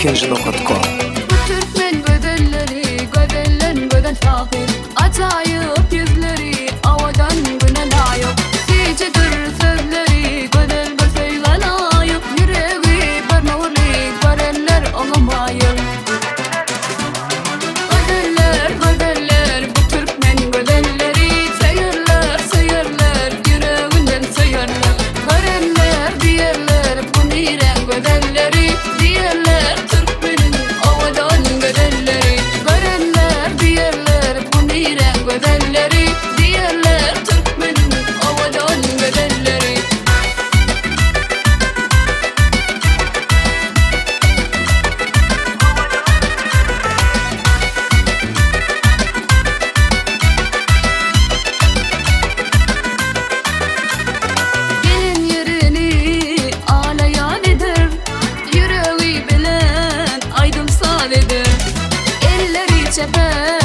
Kinji.com. Bu Türkmen gödelleri, gödellen göden fakir, acayip yüzleri, avadan güne layık. Gecedir sözleri, gödel bir şeyle layık. Yüreği bir nurli, göreller olamayır. Gödeller, gödeller, bu Türkmen gödelleri, seyirler, seyirler, yüreğinden seyirler. Görenler diyerler, bu niren gödelleri, diyerler Türkmenin avadan gödelleri. Görenler diyerler, bu niren gödelleri, diyerler Türkmenin avadan gödelleri. Gelin yerini ağlayan eder, yüreği bilen aydın sağ eder. Elleri çeper